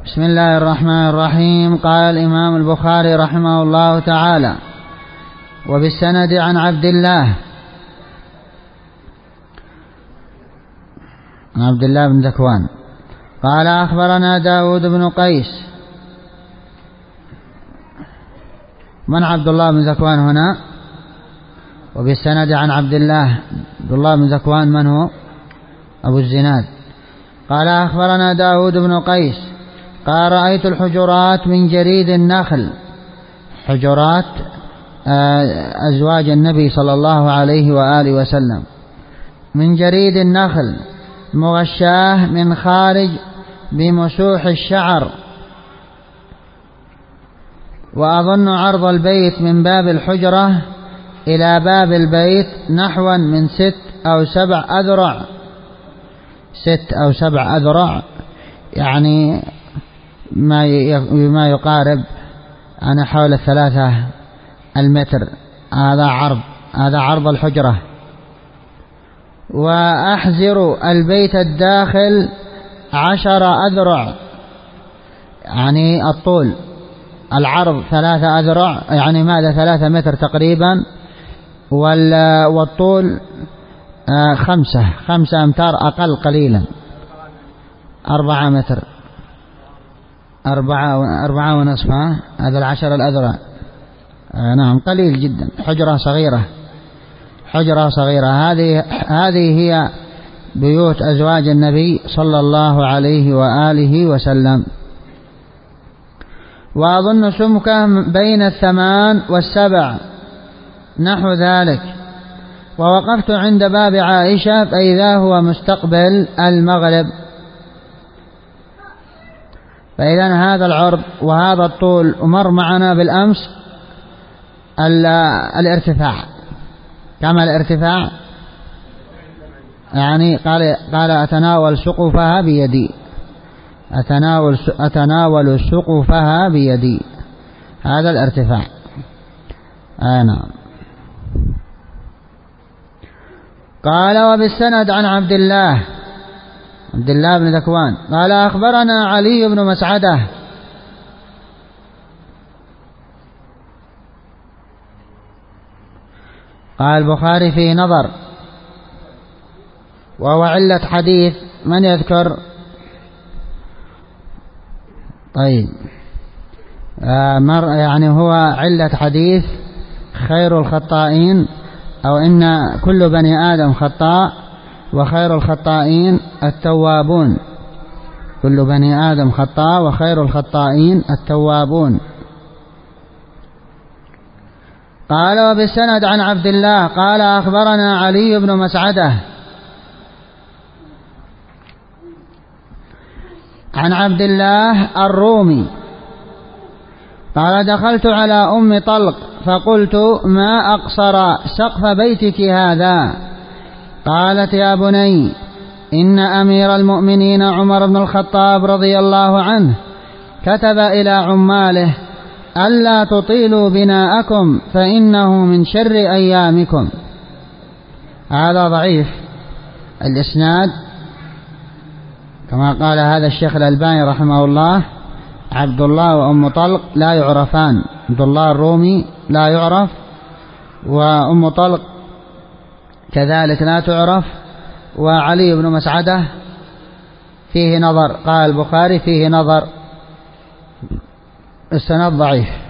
بسم الله الرحمن الرحيم. قال الإمام البخاري رحمه الله تعالى: وبالسند عن عبد الله بن ذكوان قال: أخبرنا داود بن قيس. من عبد الله بن ذكوان هنا؟ وبالسند عن عبد الله بن ذكوان من هو؟ أبو الزناد. قال: أخبرنا داود بن قيس قال: رأيت الحجرات من جريد النخل، حجرات أزواج النبي صلى الله عليه وآله وسلم، من جريد النخل مغشاه من خارج بمسوح الشعر، وأظن عرض البيت من باب الحجرة إلى باب البيت نحوا من 6 أو 7 أذرع، 6 أو 7 أذرع، يعني ما يقارب أنا حول 3 المتر. هذا عرض الحجرة. وأحزر البيت الداخل 10 أذرع، يعني الطول، العرض 3 أذرع، يعني ماذا 3 متر تقريبا، والطول 5 أمتار أقل قليلا، 4 متر، 4.5. هذا 10 الأذرع. نعم، قليل جدا، حجرة صغيرة. هذه هي بيوت أزواج النبي صلى الله عليه وآله وسلم. وأظن سمكه بين 8 و7 نحو ذلك. ووقفت عند باب عائشة فإذا هو مستقبل المغرب. فإذا هذا العرض وهذا الطول. ومر معنا بالأمس الارتفاع. كما الارتفاع، يعني قال أتناول سقفها بيدي، أتناول سقفها بيدي، هذا الارتفاع. نعم. قال: وبالسند عن عبد الله بن ذكوان قال: أخبرنا علي بن مسعدة قال البخاري فيه نظر، وهو علة حديث. من يذكر؟ طيب، يعني هو علة حديث خير الخطائين، أو إن كل بني آدم خطاء وخير الخطائين التوابون. كل بني آدم خطاء وخير الخطائين التوابون. قال: وبالسند عن عبد الله قال: أخبرنا علي بن مسعدة عن عبد الله الرومي قال: دخلت على أم طلق فقلت: ما أقصر سقف بيتك هذا؟ قالت: يا بني، إن أمير المؤمنين عمر بن الخطاب رضي الله عنه كتب إلى عماله ألا تطيلوا بناءكم فإنه من شر أيامكم. هذا ضعيف الإسناد، كما قال هذا الشيخ الألباني رحمه الله: عبد الله وأم طلق لا يعرفان. عبد الله الرومي لا يعرف، وأم طلق كذلك لا تعرف، وعلي بن مسعدة فيه نظر. قال البخاري: فيه نظر، السند ضعيف.